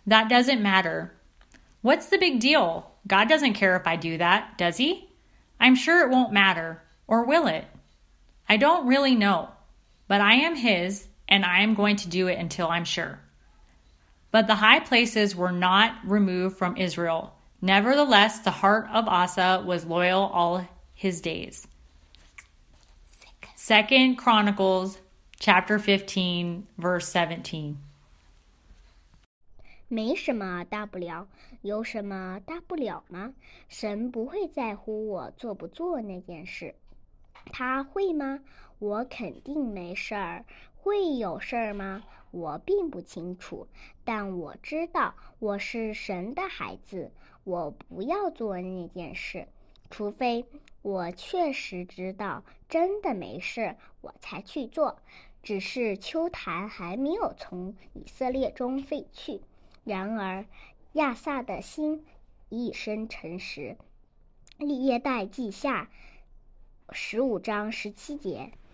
That doesn't matter. What's the big deal? God doesn't care if I do that, does he? I'm sure it won't matter. Or will it? I don't really know. But I am his, and I am going to do it until I'm sure. But the high places were not removed from Israel. Nevertheless, the heart of Asa was loyal all his days. 2 Chronicles chapter 15, verse 17. 没什么大不了，有什么大不了吗？神不会在乎我做不做那件事，他会吗？我肯定没事儿。会有事儿吗？我并不清楚，但我知道我是神的孩子，我不要做那件事，除非我确实知道真的没事，我才去做。只是秋坛还没有从以色列中废去。然而亚萨的心一生诚实。历代记下15章17节。